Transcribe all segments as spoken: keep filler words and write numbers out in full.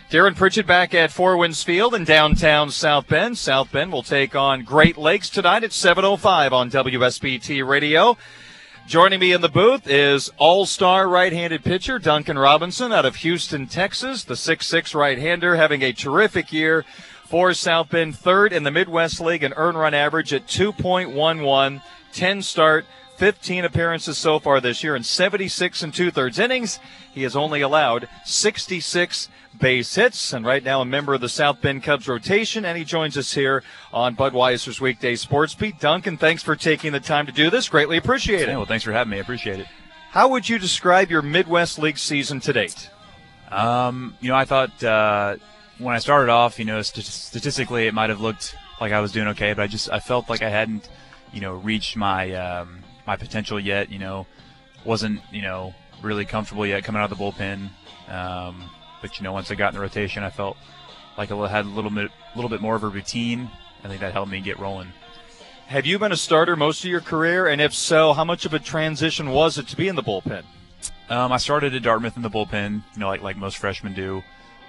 Darren Pritchett back at Four Winds Field in downtown South Bend. South Bend will take on Great Lakes tonight at seven oh five on W S B T Radio. Joining me in the booth is all-star right-handed pitcher Duncan Robinson out of Houston, Texas. The six six right-hander having a terrific year for South Bend, third in the Midwest League, an earned run average at two point one one, ten start, fifteen appearances so far this year, and seventy-six and two-thirds innings. He has only allowed sixty-six base hits, and right now a member of the South Bend Cubs rotation, and he joins us here on Budweiser's Weekday Sports Beat. Duncan, thanks for taking the time to do this. Greatly appreciate it. Yeah, well, thanks for having me. I appreciate it. How would you describe your Midwest League season to date? Um, you know, I thought uh, when I started off, you know, st- statistically it might have looked like I was doing okay, but I just I felt like I hadn't, you know, reached my um, my potential yet. You know, wasn't you know really comfortable yet coming out of the bullpen. Um, But, you know, once I got in the rotation, I felt like I had a little bit little bit more of a routine. I think that helped me get rolling. Have you been a starter most of your career? And if so, how much of a transition was it to be in the bullpen? Um, I started at Dartmouth in the bullpen, you know, like like most freshmen do,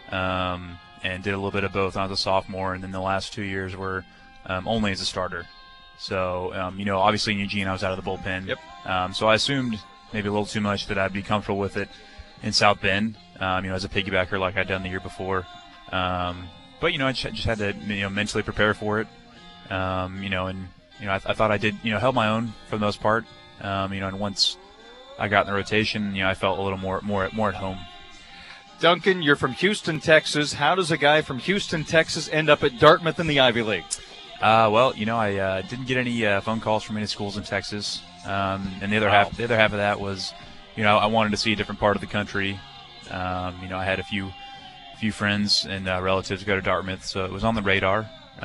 um, and did a little bit of both when I was a sophomore. And then the last two years were um, only as a starter. So, um, you know, obviously in Eugene I was out of the bullpen. Yep. Um, so I assumed maybe a little too much that I'd be comfortable with it in South Bend. Um, you know, as a piggybacker like I'd done the year before. Um, but, you know, I just, just had to, you know, mentally prepare for it. Um, you know, and, you know, I, I thought I did, you know, held my own for the most part. Um, you know, and once I got in the rotation, you know, I felt a little more, more, more at home. Duncan, you're from Houston, Texas. How does a guy from Houston, Texas end up at Dartmouth in the Ivy League? Uh, well, you know, I uh, didn't get any uh, phone calls from any schools in Texas. Um, and the other Wow. half, the other half of that was, you know, I wanted to see a different part of the country. Um, you know, I had a few few friends and uh, relatives go to Dartmouth, so it was on the radar.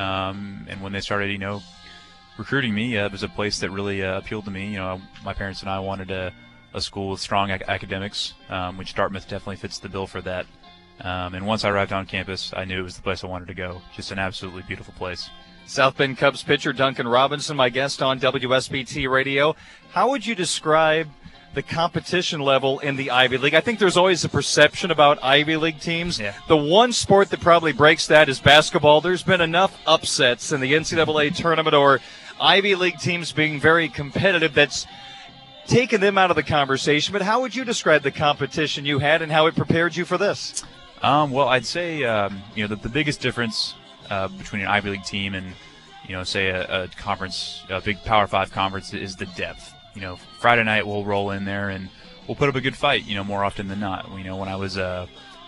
Um, and when they started, you know, recruiting me, uh, it was a place that really uh, appealed to me. You know, my parents and I wanted a, a school with strong ac- academics, um, which Dartmouth definitely fits the bill for that. Um, and once I arrived on campus, I knew it was the place I wanted to go. Just an absolutely beautiful place. South Bend Cubs pitcher Duncan Robinson, my guest on W S B T Radio. How would you describe the competition level in the Ivy League? I think there's always a perception about Ivy League teams. Yeah. The one sport that probably breaks that is basketball. There's been enough upsets in the N C double A tournament or Ivy League teams being very competitive that's taken them out of the conversation. But how would you describe the competition you had and how it prepared you for this? Um, well, I'd say, um, you know, the, the biggest difference uh, between an Ivy League team and, you know, say a, a conference, a big Power Five conference is the depth. You know, Friday night we'll roll in there and we'll put up a good fight, you know, more often than not. You know, when I was uh,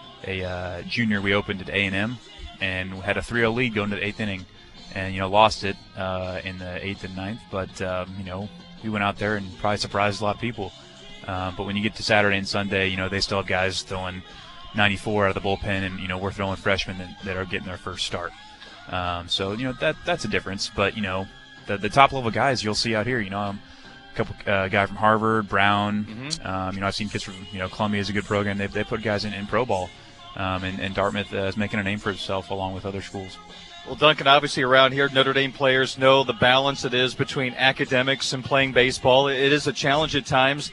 a uh, junior, we opened at A and M and had a three oh lead going to the eighth inning and, you know, lost it uh, in the eighth and ninth. But, um, you know, we went out there and probably surprised a lot of people. Uh, but when you get to Saturday and Sunday, you know, they still have guys throwing ninety-four out of the bullpen and, you know, we're throwing freshmen that, that are getting their first start. Um, so, you know, that that's a difference. But, you know, the, the top-level guys you'll see out here, you know, um, couple uh, guy from Harvard, Brown. Mm-hmm. Um, you know, I've seen kids from you know Columbia is a good program. They they put guys in, in pro ball, um, and, and Dartmouth uh, is making a name for itself along with other schools. Well, Duncan, obviously around here, Notre Dame players know the balance it is between academics and playing baseball. It is a challenge at times.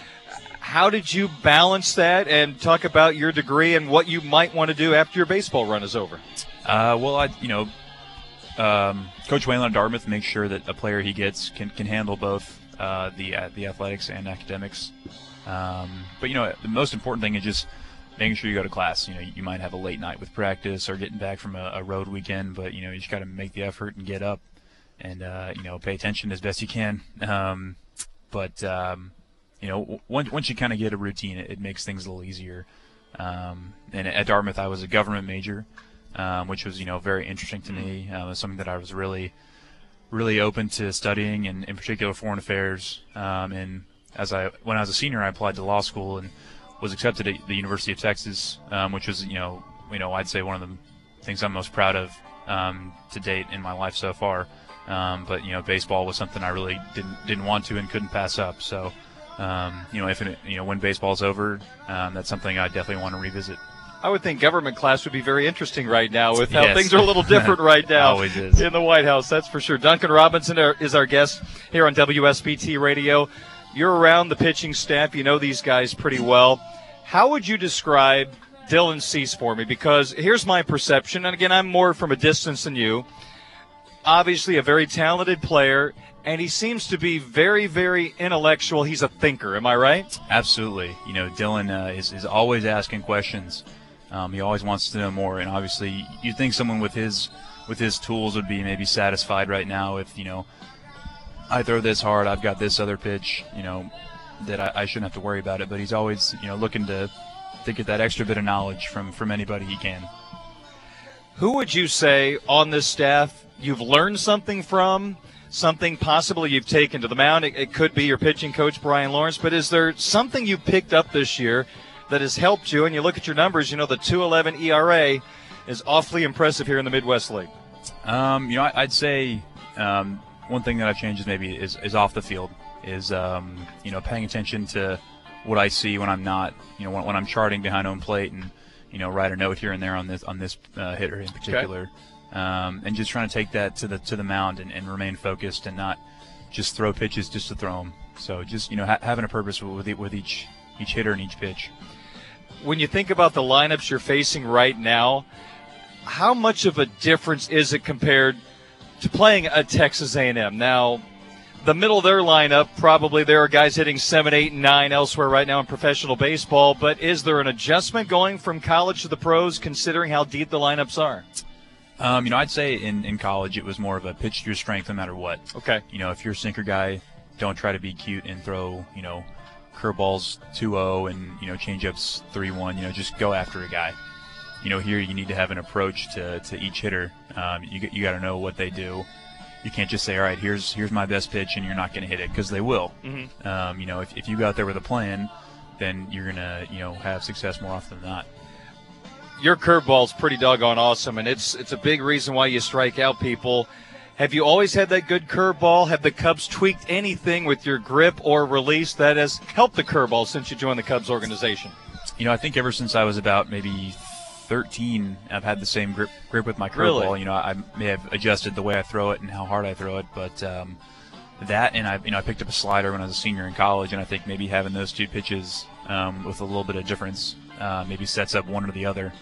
How did you balance that and talk about your degree and what you might want to do after your baseball run is over? Uh, well, I you know, um, Coach Whalen at Dartmouth makes sure that a player he gets can can handle both. Uh, the uh, the athletics and academics, um, but you know the most important thing is just making sure you go to class. You know you might have a late night with practice or getting back from a, a road weekend, but you know you just got to make the effort and get up and uh, you know pay attention as best you can. Um, but um, you know once once you kind of get a routine, it, it makes things a little easier. Um, and at Dartmouth, I was a government major, um, which was you know very interesting to me. Uh, it was something that I was really really open to studying, and in particular foreign affairs. Um, and as I, when I was a senior, I applied to law school and was accepted at the University of Texas, um, which was, you know, you know, I'd say one of the things I'm most proud of um, to date in my life so far. Um, but you know, baseball was something I really didn't didn't want to and couldn't pass up. So, um, you know, if it, you know when baseball's over, um, that's something I definitely want to revisit. I would think government class would be very interesting right now with how Yes. things are a little different right now. Always is. In the White House, that's for sure. Duncan Robinson is our guest here on W S B T Radio. You're around the pitching staff. You know these guys pretty well. How would you describe Dylan Cease for me, because here's my perception, and again, I'm more from a distance than you. Obviously a very talented player, and he seems to be very, very intellectual. He's a thinker. Am I right? Absolutely. You know, Dylan uh, is, is always asking questions. Um, he always wants to know more, and obviously you'd think someone with his with his tools would be maybe satisfied right now if, you know, I throw this hard, I've got this other pitch, you know, that I, I shouldn't have to worry about it. But he's always, you know, looking to, to get that extra bit of knowledge from, from anybody he can. Who would you say on this staff you've learned something from, something possibly you've taken to the mound? It, it could be your pitching coach, Brian Lawrence, but is there something you picked up this year that has helped you? And you look at your numbers, you know, the two eleven E R A is awfully impressive here in the Midwest League. Um, you know, I, I'd say um, one thing that I've changed is maybe is, is off the field, is, um, you know, paying attention to what I see when I'm not, you know, when, when I'm charting behind home plate and, you know, write a note here and there on this on this uh, hitter in particular. Okay. Um, and just trying to take that to the to the mound and, and remain focused and not just throw pitches just to throw them. So just, you know, ha- having a purpose with with each each hitter and each pitch. When you think about the lineups you're facing right now, how much of a difference is it compared to playing at Texas A and M? Now, the middle of their lineup, probably there are guys hitting seven, eight, and nine elsewhere right now in professional baseball, but is there an adjustment going from college to the pros considering how deep the lineups are? Um, you know, I'd say in, in college it was more of a pitch to your strength no matter what. Okay. You know, if you're a sinker guy, don't try to be cute and throw, you know, curveballs two oh and, you know, changeups three one. You know, just go after a guy. You know, here you need to have an approach to, to each hitter. Um, you you got to know what they do. You can't just say, all right, here's here's my best pitch, and you're not going to hit it, because they will. Mm-hmm. Um, you know, if, if you go out there with a plan, then you're going to, you know, have success more often than not. Your curveball's pretty doggone awesome, and it's it's a big reason why you strike out people. Have you always had that good curveball? Have the Cubs tweaked anything with your grip or release that has helped the curveball since you joined the Cubs organization? You know, I think ever since I was about maybe thirteen, I've had the same grip grip with my curveball. Really? You know, I may have adjusted the way I throw it and how hard I throw it, but um, that and I, you know, I picked up a slider when I was a senior in college, and I think maybe having those two pitches um, with a little bit of difference uh, maybe sets up one or the other.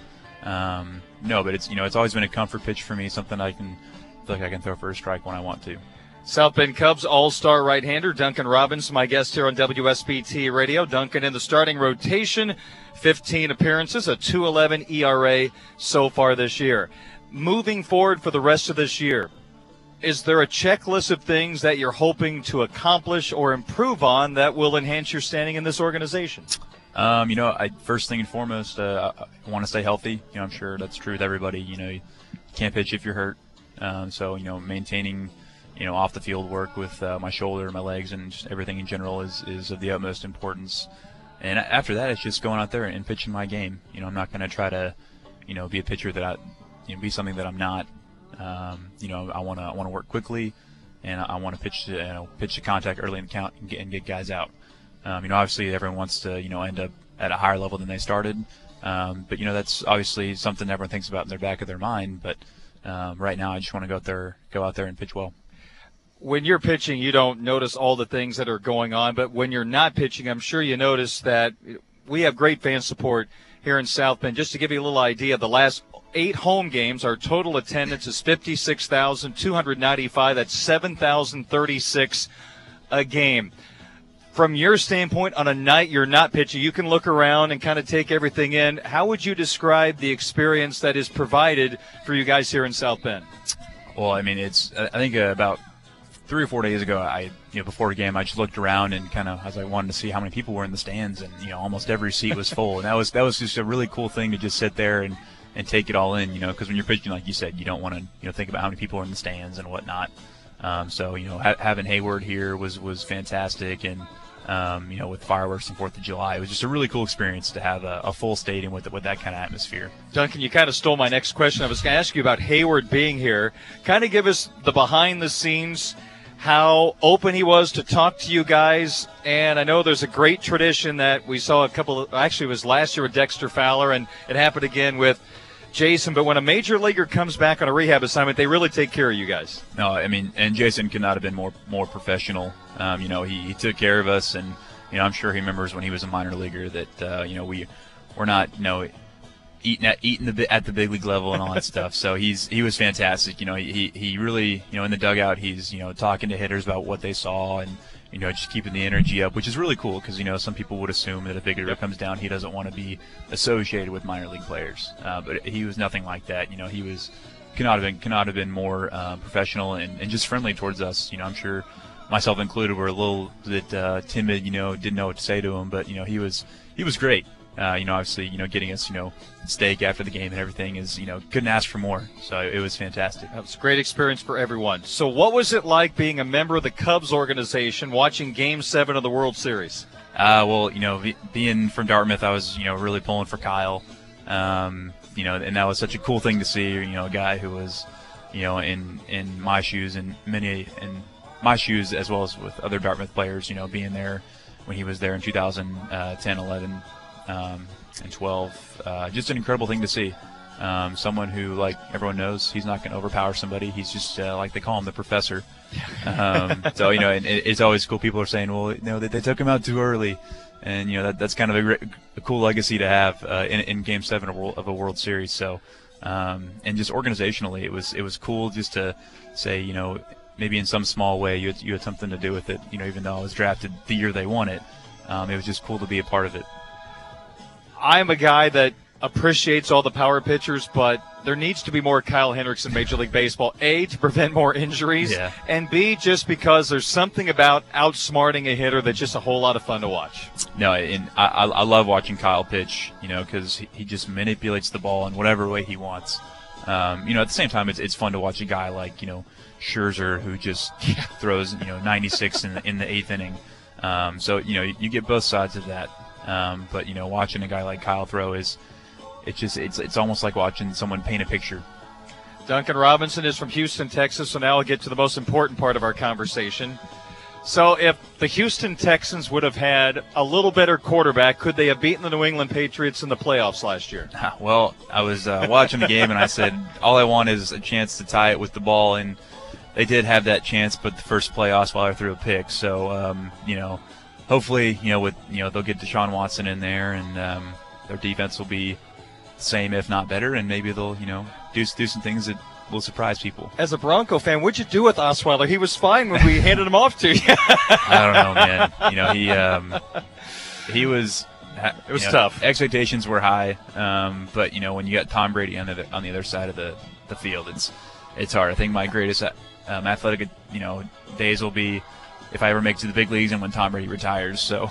Um, no, but it's, you know, it's always been a comfort pitch for me, something I can feel like I can throw for a strike when I want to. South Bend Cubs all-star right-hander Duncan Robbins, my guest here on W S B T Radio. Duncan in the starting rotation, fifteen appearances, a two eleven E R A so far this year. Moving forward for the rest of this year, is there a checklist of things that you're hoping to accomplish or improve on that will enhance your standing in this organization? Um, you know, I, first thing and foremost, uh, I want to stay healthy. You know, I'm sure that's true with everybody. You know, you can't pitch if you're hurt. Um, so, you know, maintaining, you know, off the field work with uh, my shoulder, my legs, and just everything in general is, is of the utmost importance. And after that, it's just going out there and pitching my game. You know, I'm not going to try to, you know, be a pitcher that I, you know, be something that I'm not. Um, you know, I want to I want to work quickly, and I want to pitch to, you know, pitch to contact early in the count and get, and get guys out. Um, you know, obviously everyone wants to, you know, end up at a higher level than they started. Um, but, you know, that's obviously something everyone thinks about in their back of their mind. But um, right now I just want to go out there, go out there and pitch well. When you're pitching, you don't notice all the things that are going on. But when you're not pitching, I'm sure you notice that we have great fan support here in South Bend. Just to give you a little idea, the last eight home games, our total attendance is fifty-six thousand two hundred ninety-five. That's seven thousand thirty-six a game. From your standpoint, on a night you're not pitching, you can look around and kind of take everything in. How would you describe the experience that is provided for you guys here in South Bend? Well, I mean, it's, I think uh, about three or four days ago, I, you know, before the game, I just looked around and kind of, as I wanted to see how many people were in the stands, and, you know, almost every seat was full. And that was, that was just a really cool thing to just sit there and, and take it all in, you know, because when you're pitching, like you said, you don't want to, you know, think about how many people are in the stands and whatnot. Um, so, you know, ha- having Hayward here was, was fantastic. And, Um, you know, with fireworks and Fourth of July, it was just a really cool experience to have a, a full stadium with with that kind of atmosphere. Duncan, you kind of stole my next question. I was going to ask you about Hayward being here. Kind of give us the behind the scenes, how open he was to talk to you guys. And I know there's a great tradition that we saw a couple of, actually it was last year with Dexter Fowler, and it happened again with Jason. But when a major leaguer comes back on a rehab assignment, they really take care of you guys. No, I mean, and Jason could not have been more more professional. Um, you know, he, he took care of us, and, you know, I'm sure he remembers when he was a minor leaguer that, uh, you know, we, we're not, you know, eating at eating the bi- at the big league level and all that stuff. So he's he was fantastic. You know, he he really you know in the dugout he's you know talking to hitters about what they saw and you know just keeping the energy up, which is really cool because you know some people would assume that if big hitter comes down, he doesn't want to be associated with minor league players. Uh, but he was nothing like that. You know, he was could not have been could not have been more um, professional and, and just friendly towards us. You know, I'm sure myself included were a little bit uh, timid. You know, didn't know what to say to him, but you know he was he was great. Uh, you know, obviously, you know, getting us, you know, steak after the game and everything is, you know, couldn't ask for more. So it was fantastic. That was a great experience for everyone. So what was it like being a member of the Cubs organization watching Game seven of the World Series? Uh, well, you know, be, being from Dartmouth, I was, you know, really pulling for Kyle. Um, you know, and that was such a cool thing to see, you know, a guy who was, you know, in, in my shoes and many in my shoes as well as with other Dartmouth players, you know, being there when he was there in two thousand ten, eleven. Um, and twelve, uh, just an incredible thing to see. Um, someone who, like everyone knows, he's not going to overpower somebody. He's just uh, like they call him the professor. Um, so you know, and it, it's always cool. People are saying, well, you know, they, they took him out too early, and you know that that's kind of a, great, a cool legacy to have uh, in, in Game Seven of a, World, of a World Series. So, um, and just organizationally, it was it was cool just to say, you know, maybe in some small way you had, you had something to do with it. You know, even though I was drafted the year they won it, um, it was just cool to be a part of it. I'm a guy that appreciates all the power pitchers, but there needs to be more Kyle Hendricks in Major League Baseball, A, to prevent more injuries, yeah. and B, just because there's something about outsmarting a hitter that's just a whole lot of fun to watch. No, and I, I love watching Kyle pitch, you know, because he, he just manipulates the ball in whatever way he wants. Um, you know, at the same time, it's it's fun to watch a guy like, you know, Scherzer who just throws, you know, ninety-six in the, in the eighth inning. Um, so, you know, you, you get both sides of that. Um, but you know, watching a guy like Kyle throw is, it's just it's it's almost like watching someone paint a picture. Duncan Robinson is from Houston, Texas. So now we'll get to the most important part of our conversation. So if the Houston Texans would have had a little better quarterback, could they have beaten the New England Patriots in the playoffs last year? Well, I was uh, watching the game and I said, all I want is a chance to tie it with the ball, and they did have that chance, but the first play Osweiler threw a pick. So um, you know. Hopefully, you know, with you know they'll get Deshaun Watson in there, and um, their defense will be the same, if not better, and maybe they'll you know do do some things that will surprise people. As a Bronco fan, what'd you do with Osweiler? He was fine when we handed him off to you. I don't know, man. You know, he um, he was. It was you know, tough. Expectations were high, um, but you know when you got Tom Brady on the on the other side of the, the field, it's it's hard. I think my greatest um, athletic you know days will be if I ever make it to the big leagues and when Tom Brady retires. So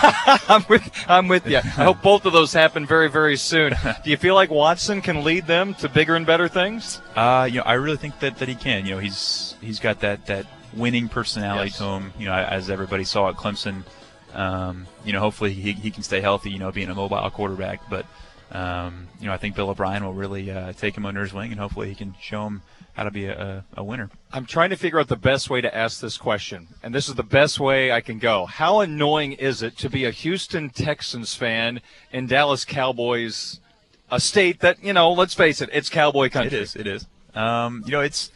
I'm with I'm with you. I hope both of those happen very, very soon. Do you feel like Watson can lead them to bigger and better things? Uh, you know, I really think that, that he can. You know, he's he's got that, that winning personality yes. to him. You know, as everybody saw at Clemson. Um, you know, hopefully he he can stay healthy. You know, being a mobile quarterback. But um, you know, I think Bill O'Brien will really uh, take him under his wing, and hopefully he can show him how to be a, a winner. I'm trying to figure out the best way to ask this question, and this is the best way I can go. How annoying is it to be a Houston Texans fan in Dallas Cowboys, a state that, you know, let's face it, it's cowboy country? It is, it is. Um, you know, it's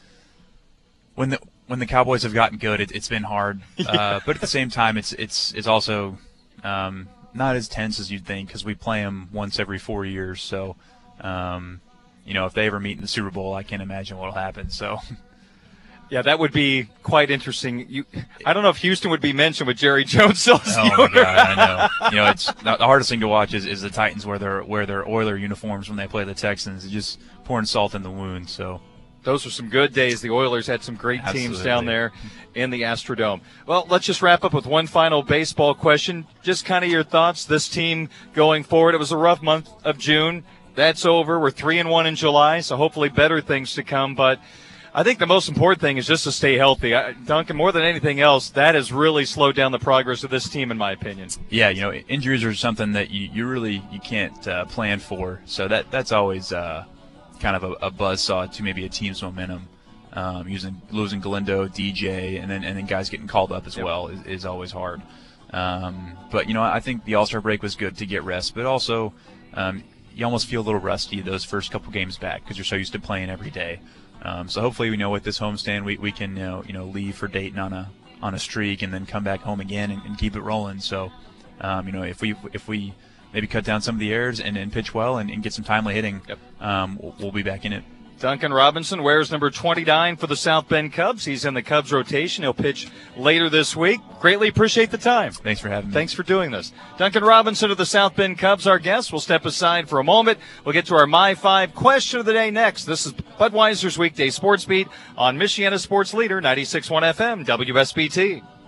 when the when the Cowboys have gotten good, it, it's been hard. Yeah. Uh, but at the same time, it's it's it's also um, not as tense as you'd think because we play them once every four years. So, um, you know, if they ever meet in the Super Bowl, I can't imagine what'll happen. So, yeah, that would be quite interesting. You, I don't know if Houston would be mentioned with Jerry Jones still. Oh my God, I know. You know, it's the hardest thing to watch is, is the Titans wear their wear their Oiler uniforms when they play the Texans. It's just pouring salt in the wound. So, those were some good days. The Oilers had some great Absolutely. teams down there in the Astrodome. Well, let's just wrap up with one final baseball question. Just kind of your thoughts, this team going forward. It was a rough month of June. That's over. We're three and one in July, so hopefully better things to come. But I think the most important thing is just to stay healthy. I, Duncan, more than anything else, that has really slowed down the progress of this team, in my opinion. Yeah, you know, injuries are something that you, you really you can't uh, plan for. So that that's always uh, kind of a, a buzzsaw to maybe a team's momentum. Um, using losing Galindo, D J, and then and then guys getting called up as yep. well is, is always hard. Um, but you know, I think the All-Star break was good to get rest, but also. Um, You almost feel a little rusty those first couple games back because you're so used to playing every day. Um, so hopefully, we know with this homestand, we we can you know, you know leave for Dayton on a on a streak and then come back home again and, and keep it rolling. So, um, you know, if we if we maybe cut down some of the errors and, and pitch well and, and get some timely hitting, yep. um, we'll, we'll be back in it. Duncan Robinson wears number twenty-nine for the South Bend Cubs. He's in the Cubs rotation. He'll pitch later this week. Greatly appreciate the time. Thanks for having me. Thanks for doing this. Duncan Robinson of the South Bend Cubs, our guest. We'll step aside for a moment. We'll get to our My Five question of the day next. This is Budweiser's Weekday Sports Beat on Michiana Sports Leader, ninety-six point one F M, W S B T.